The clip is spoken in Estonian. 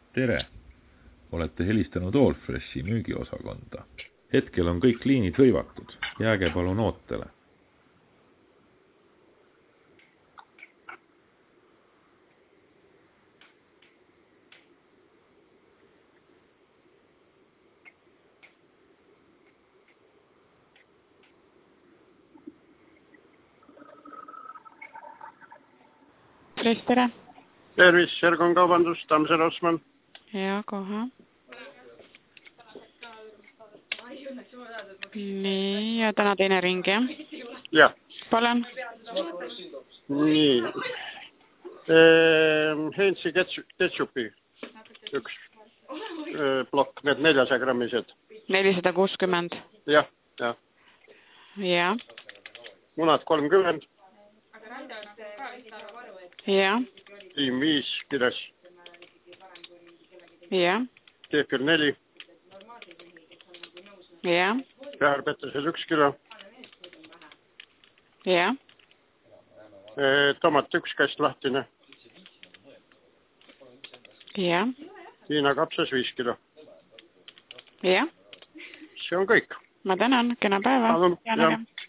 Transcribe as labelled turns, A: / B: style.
A: Tere! Olete helistanud Allfreshi müügiosakonda. Hetkel on kõik liinid hõivatud. Jääge palun ootele.
B: Tere.
C: Tervis, Sergon kaubandus, Tammsaare Osman.
B: Ja, kohe. Nii, ja täna teine ring, jah?
C: Jah.
B: Palun.
C: Nii. Heinzi ketšupi. Üks plokk, need 400 grammised.
B: 460.
C: Jah, jah.
B: Ja.
C: Munad 30.
B: Ja.
C: Tiim 5, kides.
B: Ja.
C: Keefir 4.
B: Ja.
C: Päärpetused 1 kilo.
B: Ja.
C: Tomat 1 kast lahtine.
B: Ja.
C: Hiina kapsas 5 kilo.
B: Ja.
C: See on kõik.
B: Ma tänan, kena päeva.
C: Palun, jah.